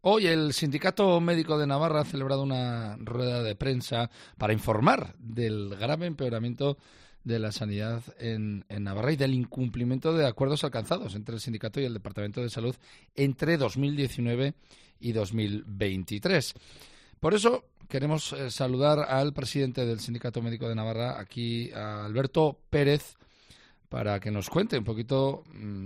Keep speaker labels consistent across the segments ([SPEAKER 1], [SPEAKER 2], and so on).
[SPEAKER 1] Hoy el Sindicato Médico de Navarra ha celebrado una rueda de prensa para informar del grave empeoramiento de la sanidad en Navarra y del incumplimiento de acuerdos alcanzados entre el sindicato y el Departamento de Salud entre 2019 y 2023. Por eso queremos saludar al presidente del Sindicato Médico de Navarra, aquí a Alberto Pérez, para que nos cuente un poquito,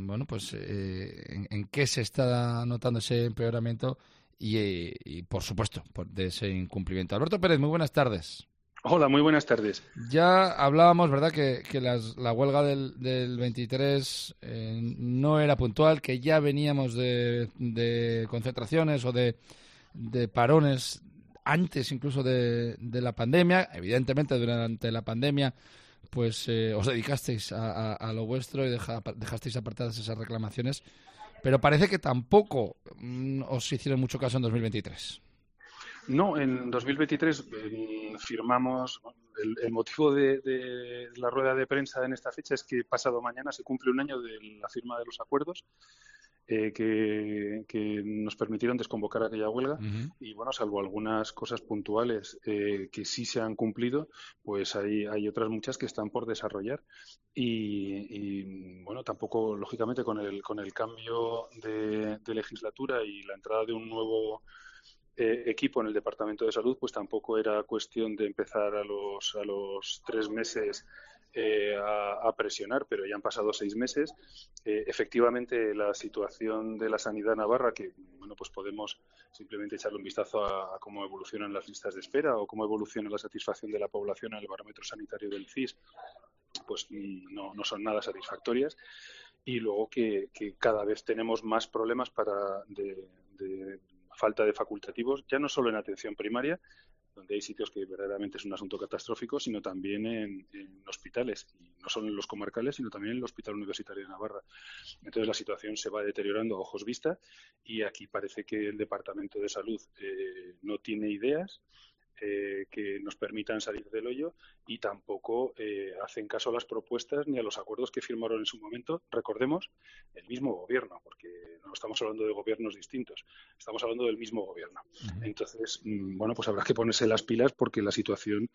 [SPEAKER 1] en qué se está notando ese empeoramiento y por supuesto, de ese incumplimiento. Alberto Pérez, muy buenas tardes.
[SPEAKER 2] Hola, muy buenas tardes.
[SPEAKER 1] Ya hablábamos, ¿verdad?, que la huelga del 23 no era puntual, que ya veníamos de concentraciones o de parones antes incluso de la pandemia. Evidentemente, durante la pandemia pues os dedicasteis a lo vuestro y dejasteis apartadas esas reclamaciones, pero parece que tampoco os hicieron mucho caso en 2023.
[SPEAKER 2] No, en 2023 firmamos. El motivo de la rueda de prensa en esta fecha es que pasado mañana se cumple un año de la firma de los acuerdos que nos permitieron desconvocar aquella huelga.
[SPEAKER 1] Uh-huh.
[SPEAKER 2] Y bueno, salvo algunas cosas puntuales que sí se han cumplido, pues hay otras muchas que están por desarrollar. Y bueno, tampoco, lógicamente, con el cambio de legislatura y la entrada de un nuevo equipo en el Departamento de Salud, pues tampoco era cuestión de empezar a los 3 meses a presionar, pero ya han pasado 6 meses. Efectivamente, la situación de la sanidad navarra, que bueno, pues podemos simplemente echarle un vistazo a cómo evolucionan las listas de espera o cómo evoluciona la satisfacción de la población en el barómetro sanitario del CIS, pues no son nada satisfactorias. Y luego que cada vez tenemos más problemas de falta de facultativos, ya no solo en atención primaria, donde hay sitios que verdaderamente es un asunto catastrófico, sino también en hospitales, y no solo en los comarcales, sino también en el Hospital Universitario de Navarra. Entonces la situación se va deteriorando a ojos vista y aquí parece que el Departamento de Salud no tiene ideas que nos permitan salir del hoyo y tampoco hacen caso a las propuestas ni a los acuerdos que firmaron en su momento. Recordemos, el mismo gobierno, porque no estamos hablando de gobiernos distintos, estamos hablando del mismo gobierno. Uh-huh. Entonces, bueno, pues habrá que ponerse las pilas porque la situación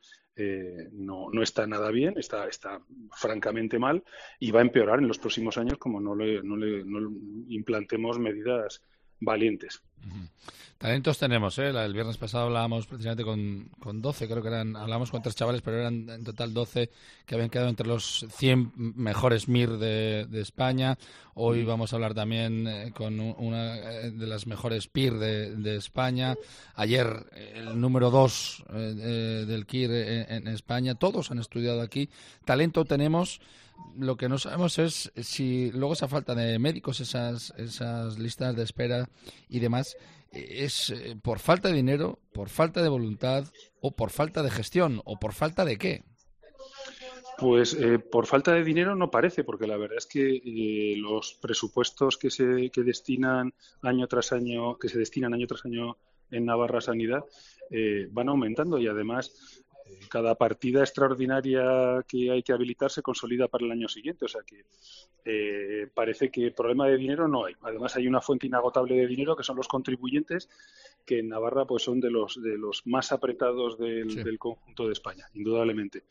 [SPEAKER 2] no está nada bien, está francamente mal y va a empeorar en los próximos años como no implantemos medidas valientes.
[SPEAKER 1] Uh-huh. Talentos tenemos, ¿eh? El viernes pasado hablábamos precisamente con 12, creo que hablábamos con 3 chavales, pero eran en total 12 que habían quedado entre los 100 mejores MIR de España. Hoy vamos a hablar también con una de las mejores PIR de España. Ayer el número 2 del KIR en España. Todos han estudiado aquí. Talento tenemos. Lo que no sabemos es si luego esa falta de médicos, esas listas de espera y demás, es por falta de dinero, por falta de voluntad o por falta de gestión o por falta de ¿qué?
[SPEAKER 2] Pues por falta de dinero no parece, porque la verdad es que los presupuestos que destinan año tras año en Navarra a Sanidad van aumentando y además cada partida extraordinaria que hay que habilitar se consolida para el año siguiente. O sea que parece que problema de dinero no hay. Además hay una fuente inagotable de dinero que son los contribuyentes, que en Navarra pues son de los más apretados del conjunto de España, indudablemente.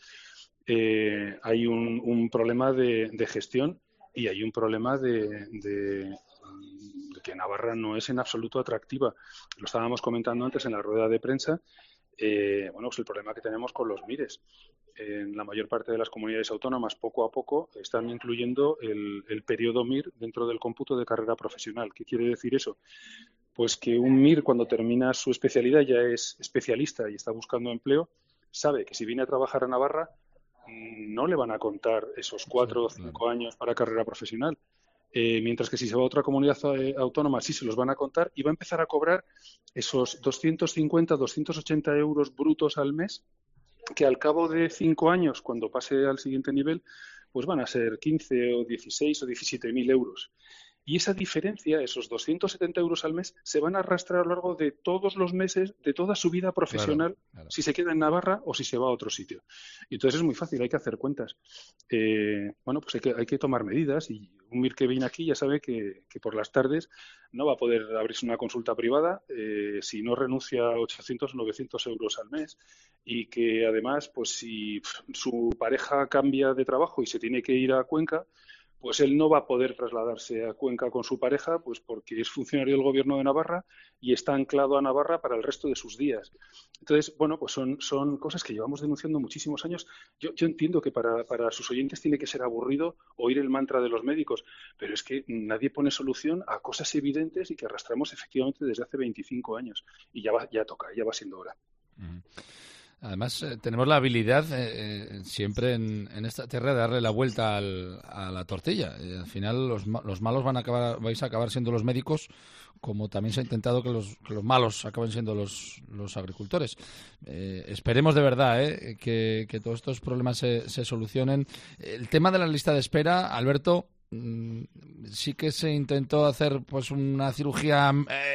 [SPEAKER 2] Hay un problema de gestión y hay un problema de que Navarra no es en absoluto atractiva. Lo estábamos comentando antes en la rueda de prensa. Pues el problema que tenemos con los MIRES. En la mayor parte de las comunidades autónomas, poco a poco, están incluyendo el periodo MIR dentro del cómputo de carrera profesional. ¿Qué quiere decir eso? Pues que un MIR, cuando termina su especialidad, ya es especialista y está buscando empleo, sabe que si viene a trabajar a Navarra, no le van a contar esos 4 o 5 años para carrera profesional. Mientras que si se va a otra comunidad autónoma sí se los van a contar y va a empezar a cobrar esos 250, 280 euros brutos al mes, que al cabo de 5 años, cuando pase al siguiente nivel, pues van a ser 15 o 16 o 17.000 euros. Y esa diferencia, esos 270 euros al mes, se van a arrastrar a lo largo de todos los meses de toda su vida profesional,
[SPEAKER 1] Claro.
[SPEAKER 2] si se queda en Navarra o si se va a otro sitio. Y entonces es muy fácil, hay que hacer cuentas. Bueno, pues hay que tomar medidas, y un MIR que viene aquí ya sabe que por las tardes no va a poder abrirse una consulta privada si no renuncia a 800 o 900 euros al mes, y que además, pues si su pareja cambia de trabajo y se tiene que ir a Cuenca, pues él no va a poder trasladarse a Cuenca con su pareja, pues porque es funcionario del Gobierno de Navarra y está anclado a Navarra para el resto de sus días. Entonces, bueno, pues son cosas que llevamos denunciando muchísimos años. Yo entiendo que para sus oyentes tiene que ser aburrido oír el mantra de los médicos, pero es que nadie pone solución a cosas evidentes y que arrastramos efectivamente desde hace 25 años. Y ya toca, ya va siendo hora.
[SPEAKER 1] Uh-huh. Además, tenemos la habilidad siempre en esta tierra de darle la vuelta a la tortilla. Al final, los malos vais a acabar siendo los médicos, como también se ha intentado que los malos acaben siendo los agricultores. Esperemos de verdad que todos estos problemas se solucionen. El tema de la lista de espera, Alberto, sí que se intentó hacer pues una cirugía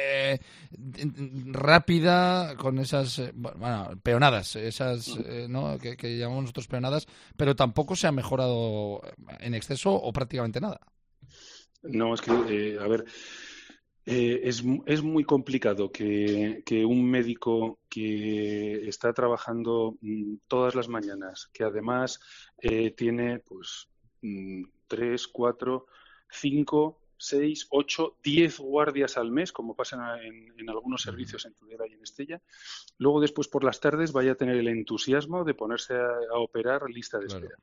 [SPEAKER 1] rápida con esas peonadas, esas ¿no? que llamamos nosotros peonadas, pero tampoco se ha mejorado en exceso o prácticamente nada.
[SPEAKER 2] No, es que, a ver, es muy complicado que un médico que está trabajando todas las mañanas, que además tiene pues 3, 4, 5, 6, 8, 10 guardias al mes, como pasa en algunos servicios en Tudela y en Estella, luego después por las tardes vaya a tener el entusiasmo de ponerse a operar lista de espera.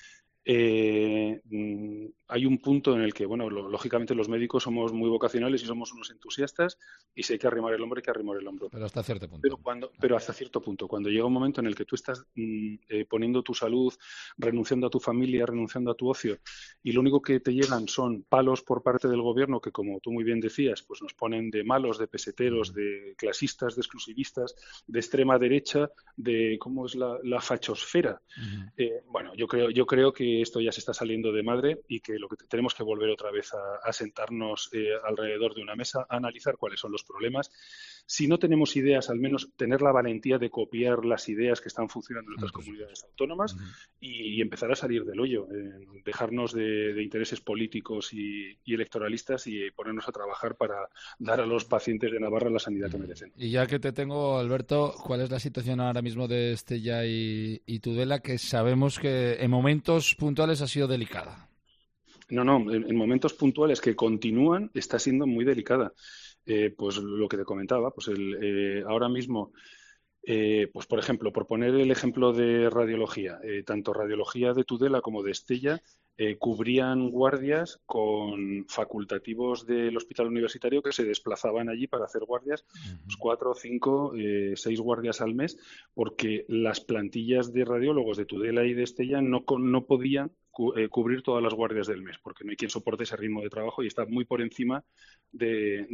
[SPEAKER 2] Hay un punto en el que, bueno, lógicamente los médicos somos muy vocacionales y somos unos entusiastas, y si hay que arrimar el hombro, hay que arrimar el hombro.
[SPEAKER 1] Pero hasta cierto punto.
[SPEAKER 2] Pero hasta cierto punto. Cuando llega un momento en el que tú estás poniendo tu salud, renunciando a tu familia, renunciando a tu ocio, y lo único que te llegan son palos por parte del gobierno que, como tú muy bien decías, pues nos ponen de malos, de peseteros, de clasistas, de exclusivistas, de extrema derecha, de cómo es la fachosfera. Bueno, yo creo que esto ya se está saliendo de madre, y que lo que tenemos que volver otra vez a sentarnos alrededor de una mesa, a analizar cuáles son los problemas. Si no tenemos ideas, al menos tener la valentía de copiar las ideas que están funcionando en otras comunidades autónomas y empezar a salir del hoyo, dejarnos de intereses políticos y electoralistas, y ponernos a trabajar para dar a los pacientes de Navarra la sanidad que merecen.
[SPEAKER 1] Y ya que te tengo, Alberto, ¿cuál es la situación ahora mismo de Estella y Tudela, que sabemos que en momentos puntuales ha sido delicada?
[SPEAKER 2] No, en momentos puntuales que continúan está siendo muy delicada. Pues lo que te comentaba, pues ahora mismo, pues por ejemplo, por poner el ejemplo de radiología, tanto radiología de Tudela como de Estella cubrían guardias con facultativos del hospital universitario que se desplazaban allí para hacer guardias, pues 4, 5, 6 guardias al mes, porque las plantillas de radiólogos de Tudela y de Estella no podían cubrir todas las guardias del mes, porque no hay quien soporte ese ritmo de trabajo y está muy por encima de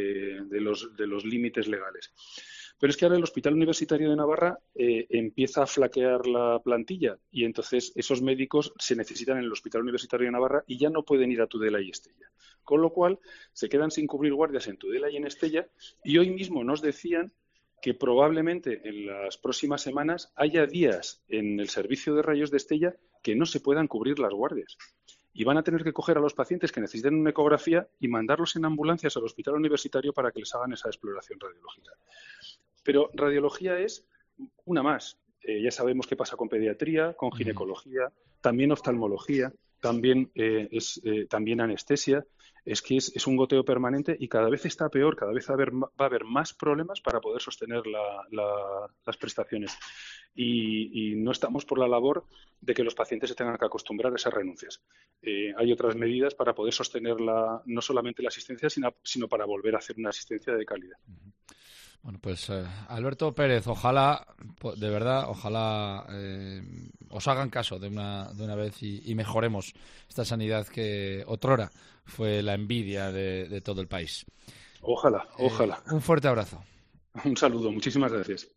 [SPEAKER 2] los límites legales. Pero es que ahora el Hospital Universitario de Navarra empieza a flaquear la plantilla, y entonces esos médicos se necesitan en el Hospital Universitario de Navarra y ya no pueden ir a Tudela y Estella. Con lo cual se quedan sin cubrir guardias en Tudela y en Estella, y hoy mismo nos decían que probablemente en las próximas semanas haya días en el servicio de rayos de Estella que no se puedan cubrir las guardias. Y van a tener que coger a los pacientes que necesiten una ecografía y mandarlos en ambulancias al hospital universitario para que les hagan esa exploración radiológica. Pero radiología es una más. Ya sabemos qué pasa con pediatría, con ginecología, también oftalmología, también anestesia. Es que es un goteo permanente, y cada vez está peor, cada vez va a haber más problemas para poder sostener las prestaciones. Y no estamos por la labor de que los pacientes se tengan que acostumbrar a esas renuncias. Hay otras medidas para poder sostener no solamente la asistencia, sino para volver a hacer una asistencia de calidad.
[SPEAKER 1] Bueno, pues Alberto Pérez, ojalá, de verdad, ojalá os hagan caso de una vez y mejoremos esta sanidad que otrora fue la envidia de todo el país.
[SPEAKER 2] Ojalá.
[SPEAKER 1] Un fuerte abrazo.
[SPEAKER 2] Un saludo, muchísimas gracias.